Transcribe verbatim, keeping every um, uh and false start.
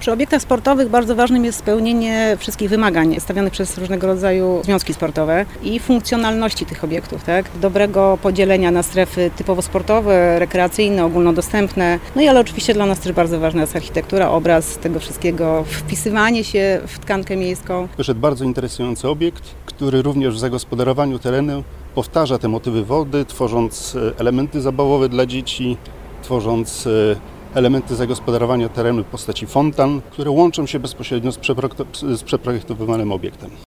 Przy obiektach sportowych bardzo ważnym jest spełnienie wszystkich wymagań stawianych przez różnego rodzaju związki sportowe i funkcjonalności tych obiektów, tak? Dobrego podzielenia na strefy typowo sportowe, rekreacyjne, ogólnodostępne. No i ale oczywiście dla nas też bardzo ważna jest architektura, obraz tego wszystkiego, wpisywanie się w tkankę miejską. Wyszedł bardzo interesujący obiekt, który również w zagospodarowaniu terenu powtarza te motywy wody, tworząc elementy zabawowe dla dzieci, tworząc elementy zagospodarowania terenu w postaci fontan, które łączą się bezpośrednio z przeprojektowanym obiektem.